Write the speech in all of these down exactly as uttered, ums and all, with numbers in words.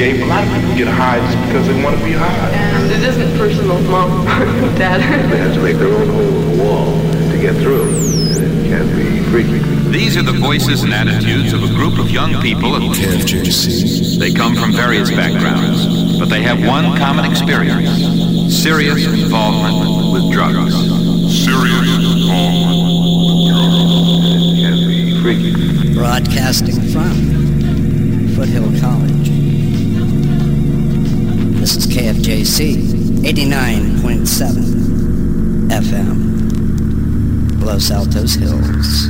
escape. A lot of people get high just because they want to be high. And it isn't personal, Mom, Dad. They have to make their own hole in the wall to get through, and it can be freaky. These are the voices and attitudes of a group of young people at K F J C. They come from various backgrounds, but they have one common experience: serious involvement with drugs. Serious involvement with drugs. It can be freaky. Broadcasting from Foothill College. This is K F J C eighty-nine point seven F M, Los Altos Hills.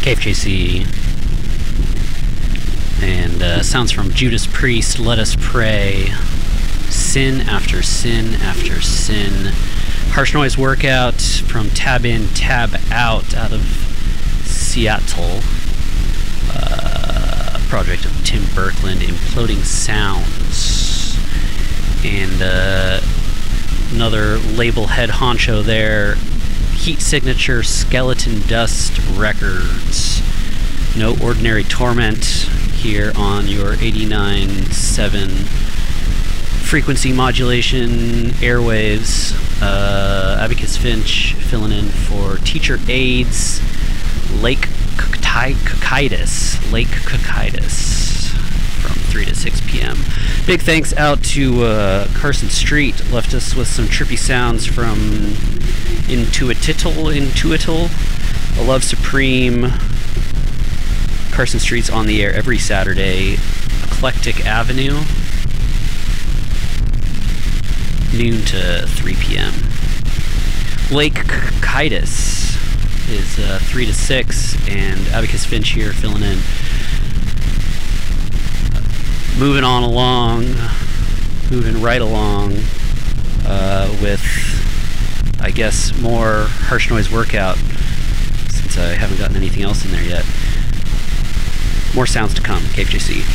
K F J C. And uh, sounds from Judas Priest, Let Us Pray. Sin After Sin After Sin. Harsh Noise Workout from Tab In, Tab Out out of Seattle. Uh, project of Tim Birkland, Imploding Sounds. And uh, another label head honcho there, Heat Signature, Skeleton Dust Records. No Ordinary Torment here on your eighty-nine point seven frequency modulation airwaves. Uh, Abacus Finch filling in for Teacher Aids, Lake Cocytus. Lake Cocytus from three to six p.m. Big thanks out to uh, Carson Street. Left us with some trippy sounds from Intuitital, Intuital, A Love Supreme. Carson Street's on the air every Saturday. Eclectic Avenue, noon to three p.m. Lake Cocytus is uh, three to six, and Abacus Finch here filling in. Moving on along, moving right along uh, with, I guess, more Harsh Noise Workout, since I haven't gotten anything else in there yet. More sounds to come, K F J C.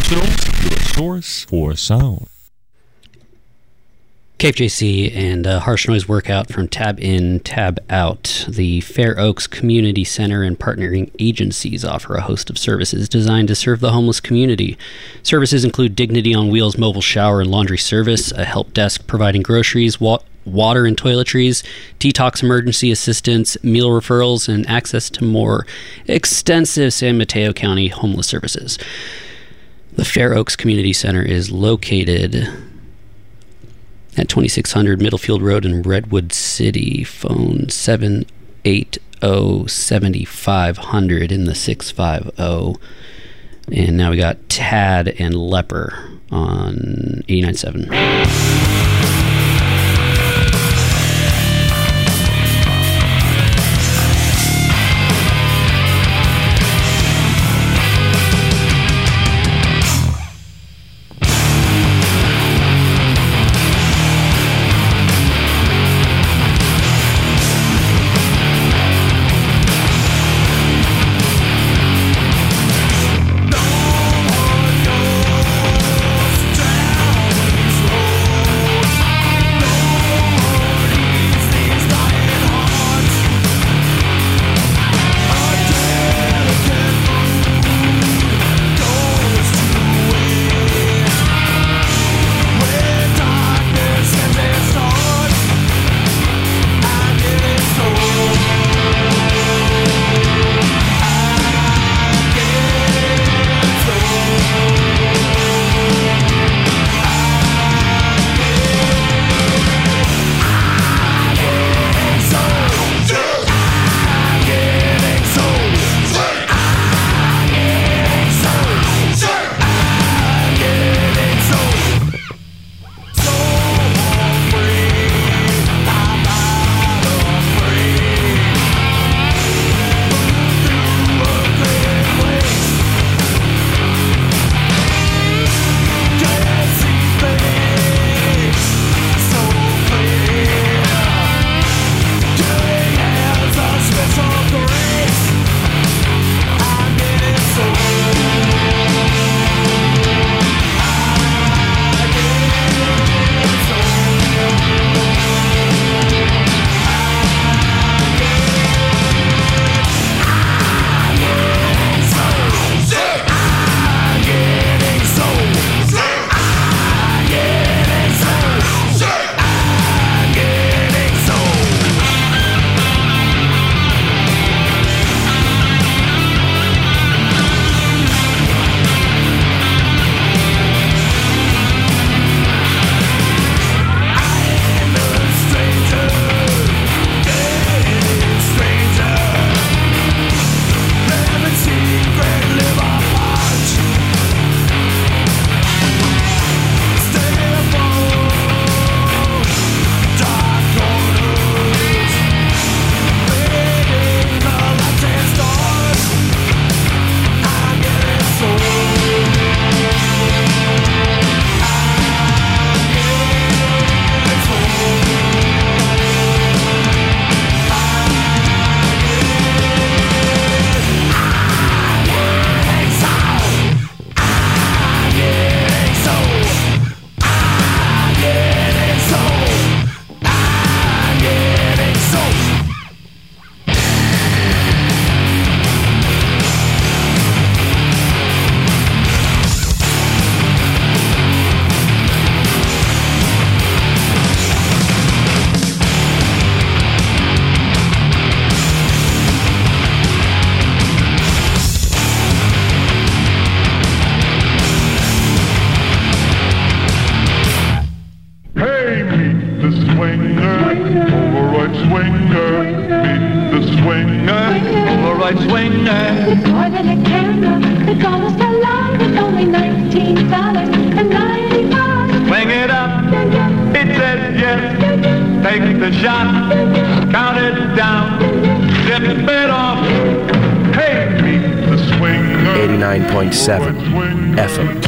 yourselves, your source for sound. K F J C and uh, Harsh Noise Workout from Tab In, Tab Out. The Fair Oaks Community Center and partnering agencies offer a host of services designed to serve the homeless community. Services include Dignity on Wheels mobile shower and laundry service, a help desk providing groceries, wa- water and toiletries, detox emergency assistance, meal referrals, and access to more extensive San Mateo County homeless services. The Fair Oaks Community Center is located at twenty-six hundred Middlefield Road in Redwood City. Phone seven eight zero, seven five zero zero in the six five zero. And now we got Tad and Leper on eighty-nine point seven. eighty-nine point seven F M.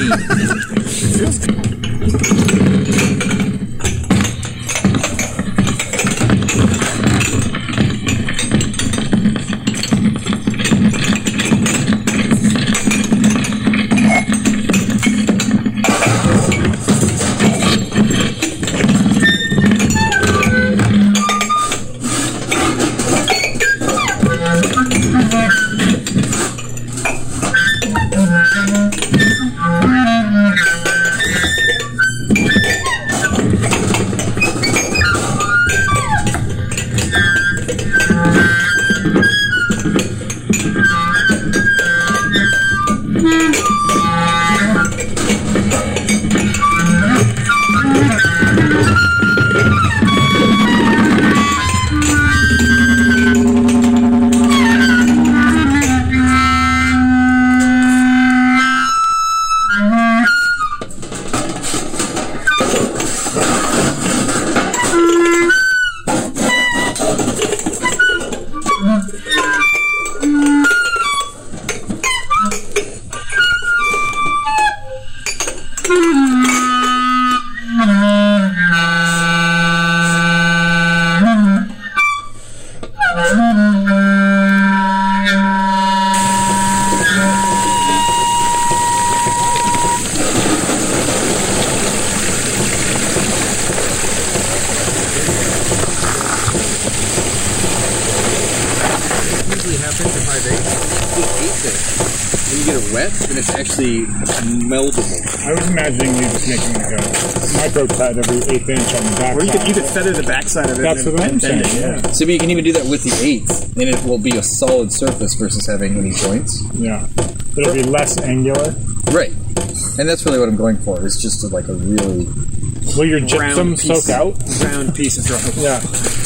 Meldable. I was imagining you just making like a micro cut every eighth inch on the back. Or you could, you could feather the backside of it. That's what I'm saying, yeah. So you can even do that with the eighth, and it will be a solid surface versus having any joints. Yeah. It'll be less angular. Right. And that's really what I'm going for, is just a, like a really... Will your gypsum piece, soak out? Round piece of dry. Yeah.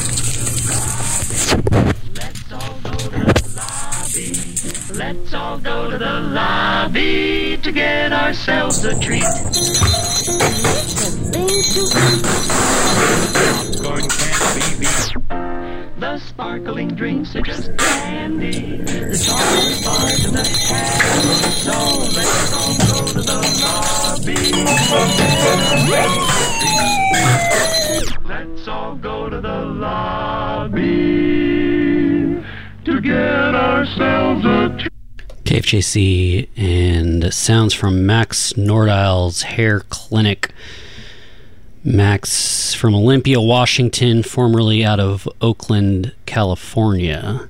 Let's all go to the lobby to get ourselves a treat. Popcorn can't be beat. The sparkling drinks are just dandy. The chocolate bars and the candy. So let's all go to the lobby. Let's all go to the lobby to get ourselves a treat. K F J C and sounds from Max Nordahl's Hair Clinic. Max from Olympia, Washington, formerly out of Oakland, California.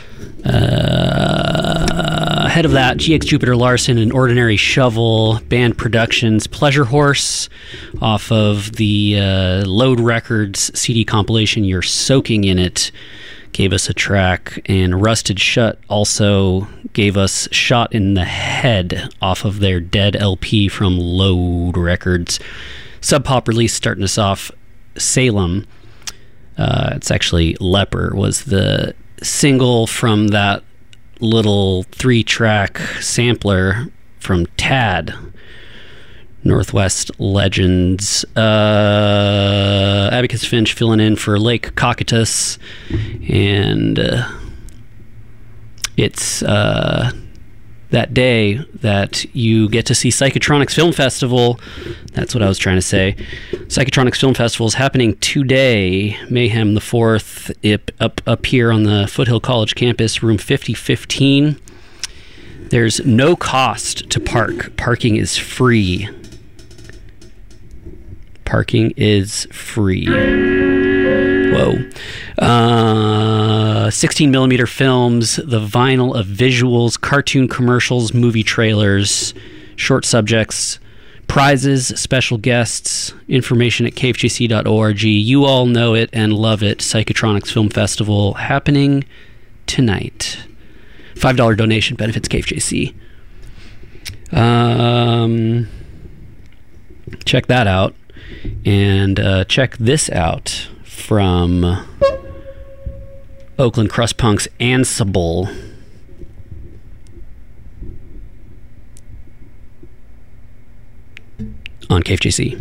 Uh, ahead of that, G X Jupiter Larson and Ordinary Shovel, Band Productions, Pleasure Horse, off of the uh, Load Records C D compilation, You're Soaking in It, gave us a track, and Rusted Shut also gave us Shot in the Head off of their Dead L P from Load Records. Sub Pop release starting us off, Salem. Uh, it's actually Leper was the single from that little three-track sampler from Tad. Northwest Legends. Uh, Abacus Finch filling in for Lake Cocytus. And uh, it's uh, that day that you get to see Psychotronics Film Festival. That's what I was trying to say. Psychotronics Film Festival is happening today, Mayhem the fourth, up, up, up here on the Foothill College campus, room fifty fifteen. There's no cost to park. Parking is free. Parking is free. Whoa. Uh, sixteen millimeter films, the vinyl of visuals, cartoon commercials, movie trailers, short subjects, prizes, special guests, information at k f j c dot org. You all know it and love it. Psychotronics Film Festival happening tonight. five dollars donation benefits K F J C. Um, check that out. And uh, check this out from Oakland Crust Punk's Ansible. On K F J C.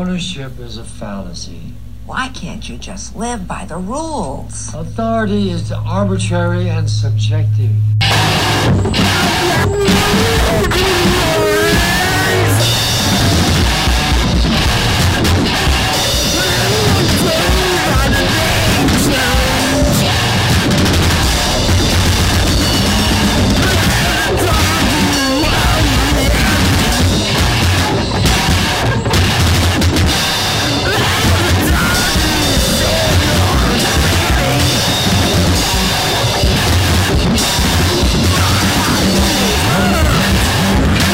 ownership is a fallacy. Why can't you just live by the rules? Authority is arbitrary and subjective. Oh,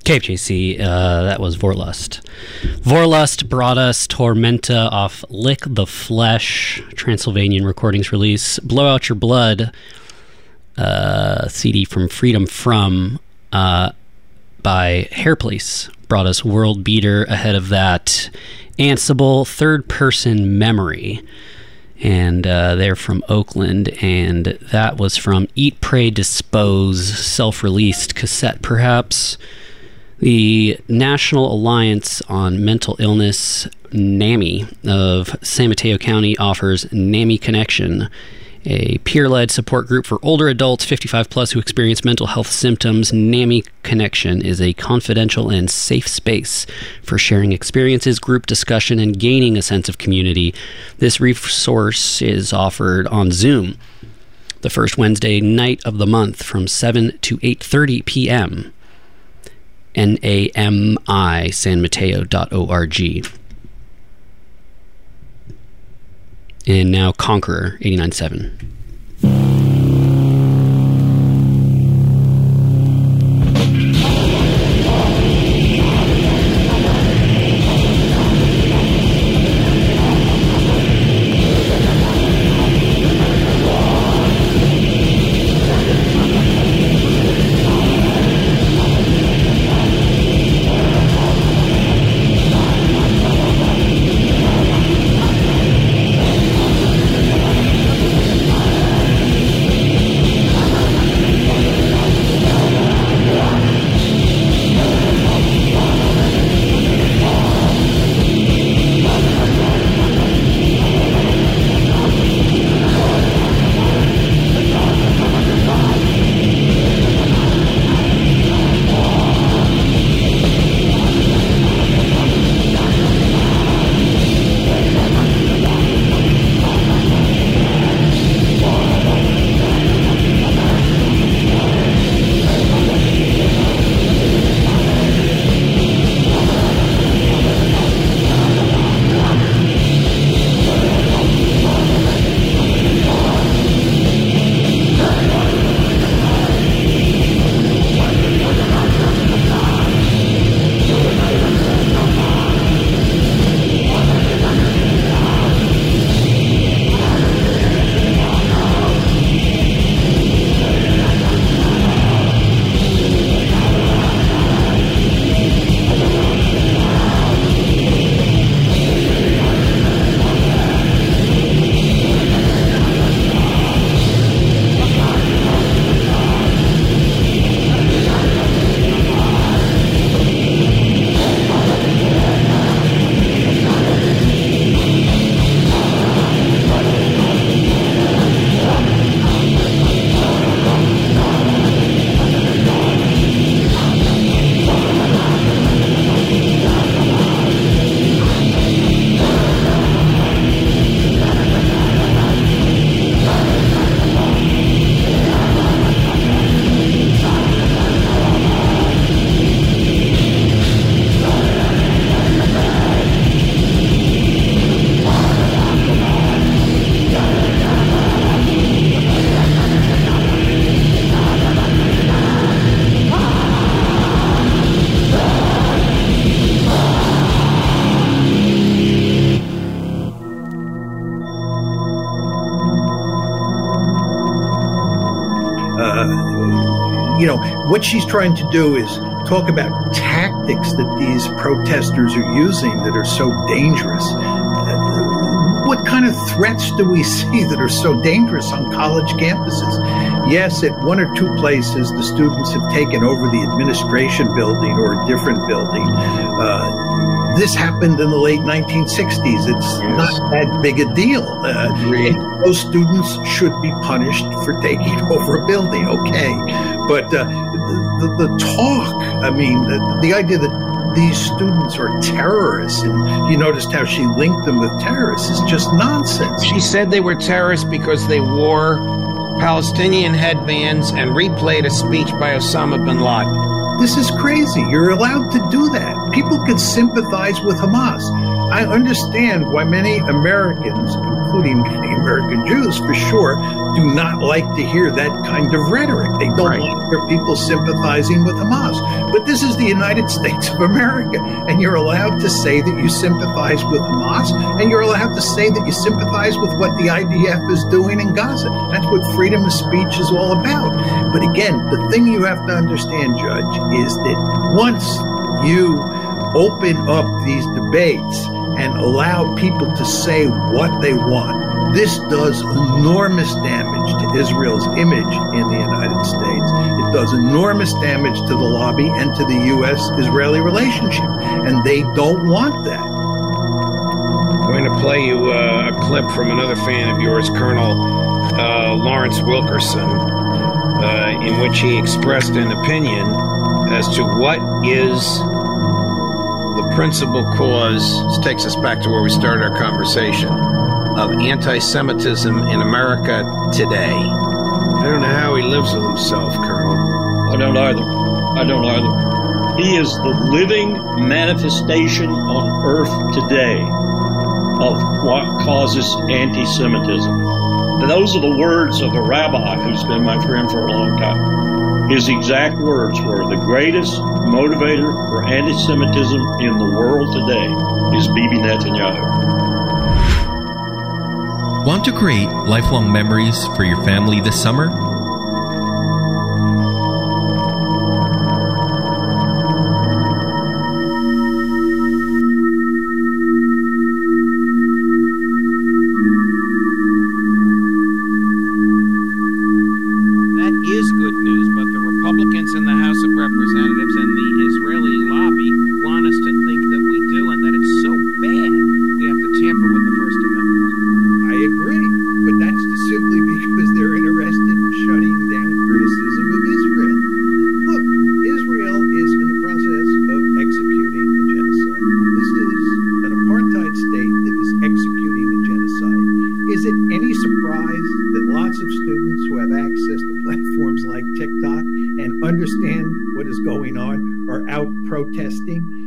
K F J C, uh, that was Vorlust. Vorlust brought us Tormenta off Lick the Flesh, Transylvanian Recordings release. Blow Out Your Blood, uh, C D from Freedom From, uh, by Hairplace, brought us World Beater. Ahead of that, Ansible, Third Person Memory. And uh, they're from Oakland, and that was from Eat, Pray, Dispose, self-released cassette, perhaps. The National Alliance on Mental Illness, NAMI, of San Mateo County offers NAMI Connection, a peer-led support group for older adults fifty-five plus who experience mental health symptoms. NAMI Connection is a confidential and safe space for sharing experiences, group discussion, and gaining a sense of community. This resource is offered on Zoom the first Wednesday night of the month from seven to eight thirty p.m. N A M I san mateo dot org. And now Conqueror eighty-nine point seven. What she's trying to do is talk about tactics that these protesters are using that are so dangerous. Uh, what kind of threats do we see that are so dangerous on college campuses? Yes, at one or two places, the students have taken over the administration building or a different building. Uh, this happened in the late nineteen sixties. It's yes. not that big a deal. Uh, those students should be punished for taking over a building, okay. But uh, the, the, the talk, I mean, the, the idea that these students are terrorists, and you noticed how she linked them with terrorists, is just nonsense. She said they were terrorists because they wore Palestinian headbands and replayed a speech by Osama bin Laden. This is crazy. You're allowed to do that. People can sympathize with Hamas. I understand why many Americans including many American Jews for sure, do not like to hear that kind of rhetoric. They don't Right. want their people sympathizing with Hamas. But this is the United States of America, and you're allowed to say that you sympathize with Hamas, and you're allowed to say that you sympathize with what the I D F is doing in Gaza. That's what freedom of speech is all about. But again, the thing you have to understand, Judge, is that once you open up these debates and allow people to say what they want, this does enormous damage to Israel's image in the United States. It does enormous damage to the lobby and to the U S Israeli relationship. And they don't want that. I'm going to play you uh, a clip from another fan of yours, Colonel uh, Lawrence Wilkerson, uh, in which he expressed an opinion as to what is the principal cause. This takes us back to where we started our conversation, of anti-Semitism in America today. I don't know how he lives with himself, Colonel. I don't either. I don't either. He is the living manifestation on earth today of what causes anti-Semitism. Those are the words of a rabbi who's been my friend for a long time. His exact words were, the greatest motivator for anti-Semitism in the world today is Bibi Netanyahu. Want to create lifelong memories for your family this summer? That is good news, but the Republicans in the House of Representatives and the Israeli lobby want us to think that we do, and that it's so bad we have to tamper with the First Amendment. I agree, but that's simply because they're interested in shutting down criticism of Israel. Look, Israel is in the process of executing a genocide. This is an apartheid state that is executing a genocide. Is it any surprise that lots of students who have access to platforms like TikTok and understand what is going on are out protesting?